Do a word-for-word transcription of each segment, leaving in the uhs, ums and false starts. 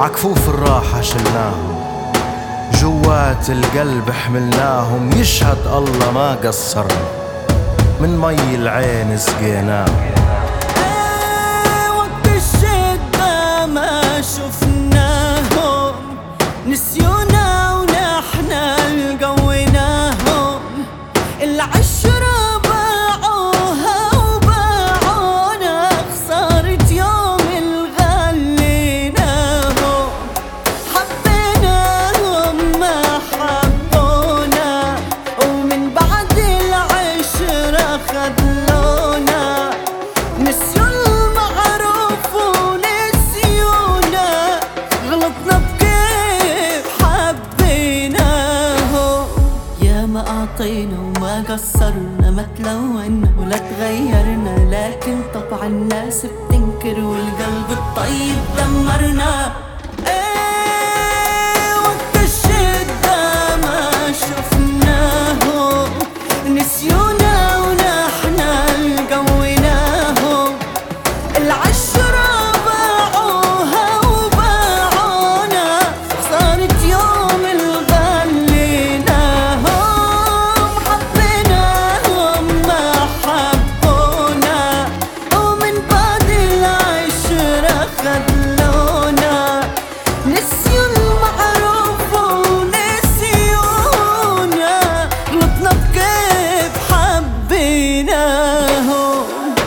عكفوف الراحة شلناهم، جوات القلب حملناهم. يشهد الله ما قصرنا، من مي العين سقيناهم. ايه وقت الشدة ما شفناهم، نسيونا ونحن لقويناهم. العشرة باعوها وباعونا، خسارة يوم الغليناهم. حبيناهم ما حبونا، ومن بعد العشرة خذلونا. نسيوا المعروف ونسيونا، غلطنا بكيف حبيناهم. يا ما أعطينا وما قصرنا، ما تلونا ولا تغيرنا، لكن طبع الناس بتنكر والقلب الطيب دمرنا. ايه وقت الشدة ما شفناهم، نسيونا ونحن لقويناهم. العشرة باعوها وباعونا، خسارة يوم الغليناهم. حبيناهم ما حبونا، ومن بعد العشرة خذلونا. نسيوا المعروف ونسيونا، غلطنا بكيف حبيناهم.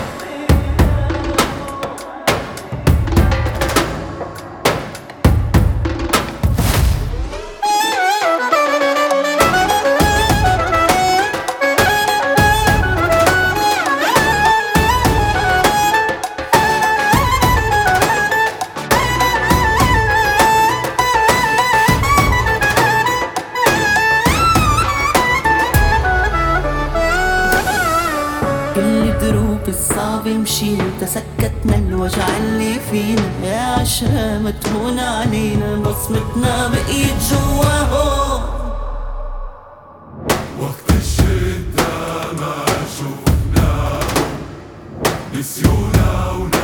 كل دروب الصعب مشينا، تسكتنا الوجع اللي فينا. يا عشرة ما تهون علينا، بصمتنا بقيت جواهم. وقت الشدة ما شفناهم، نسيونا